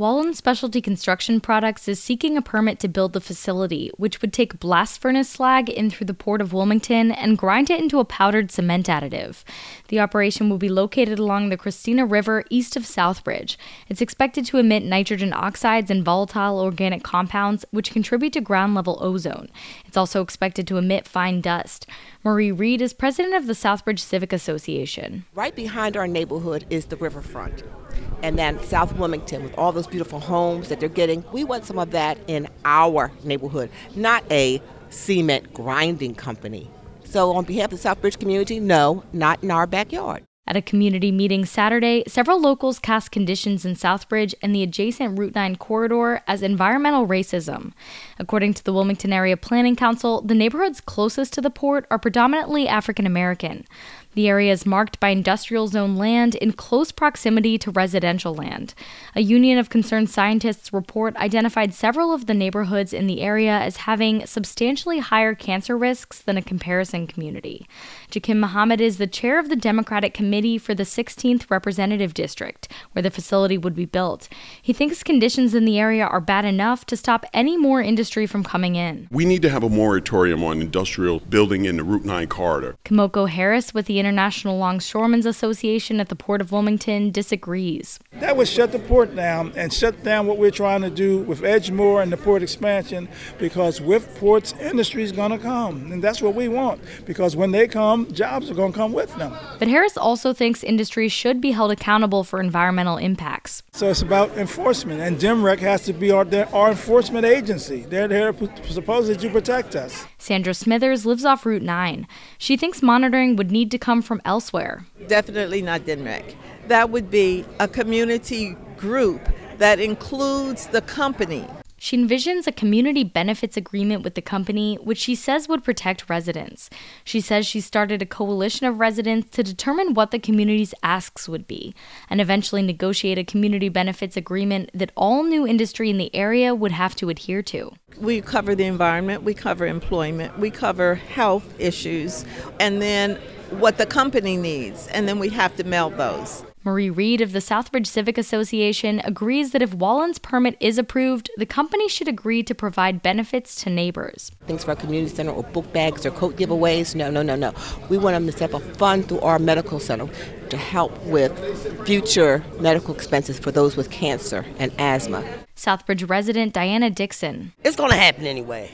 Wallen Specialty Construction Products is seeking a permit to build the facility, which would take blast furnace slag in through the Port of Wilmington and grind it into a powdered cement additive. The operation will be located along the Christina River east of Southbridge. It's expected to emit nitrogen oxides and volatile organic compounds, which contribute to ground-level ozone. It's also expected to emit fine dust. Marie Reed is president of the Southbridge Civic Association. Right behind our neighborhood is the riverfront. And then South Wilmington, with all those beautiful homes that they're getting, we want some of that in our neighborhood, not a cement grinding company. So on behalf of the Southbridge community, no, not in our backyard. At a community meeting Saturday, several locals cast conditions in Southbridge and the adjacent Route 9 corridor as environmental racism. According to the Wilmington Area Planning Council, the neighborhoods closest to the port are predominantly African American. The area is marked by industrial zone land in close proximity to residential land. A Union of Concerned Scientists report identified several of the neighborhoods in the area as having substantially higher cancer risks than a comparison community. Jakim Muhammad is the chair of the Democratic Committee for the 16th Representative District, where the facility would be built. He thinks conditions in the area are bad enough to stop any more industry from coming in. We need to have a moratorium on industrial building in the Route 9 corridor. Kamoko Harris with the International Longshoremen's Association at the Port of Wilmington disagrees. That would shut the port down and shut down what we're trying to do with Edgemoor and the port expansion, because with ports, industry is going to come. And that's what we want, because when they come, jobs are going to come with them. But Harris also thinks industry should be held accountable for environmental impacts. So it's about enforcement, and DEMREC has to be our enforcement agency. They're there supposedly to protect us. Sandra Smithers lives off Route 9. She thinks monitoring would need to come from elsewhere. Definitely not DEMREC. That would be a community group that includes the company. She envisions a community benefits agreement with the company, which she says would protect residents. She says she started a coalition of residents to determine what the community's asks would be, and eventually negotiate a community benefits agreement that all new industry in the area would have to adhere to. We cover the environment, we cover employment, we cover health issues, and then what the company needs, and then we have to meld those. Marie Reed of the Southbridge Civic Association agrees that if Wallen's permit is approved, the company should agree to provide benefits to neighbors. Things for our community center or book bags or coat giveaways, no. We want them to set up a fund through our medical center to help with future medical expenses for those with cancer and asthma. Southbridge resident Diana Dixon. It's going to happen anyway.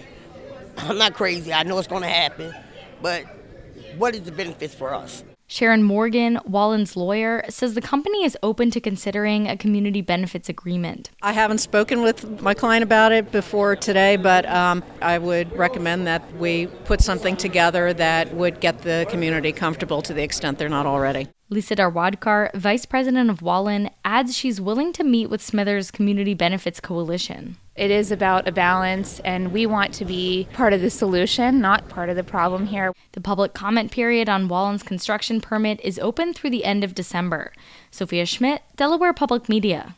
I'm not crazy. I know it's going to happen. But what is the benefits for us? Sharon Morgan, Wallen's lawyer, says the company is open to considering a community benefits agreement. I haven't spoken with my client about it before today, but I would recommend that we put something together that would get the community comfortable to the extent they're not already. Lisa Darwadkar, vice president of Wallen, adds she's willing to meet with Smithers' Community Benefits Coalition. It is about a balance, and we want to be part of the solution, not part of the problem here. The public comment period on Wallen's construction permit is open through the end of December. Sophia Schmidt, Delaware Public Media.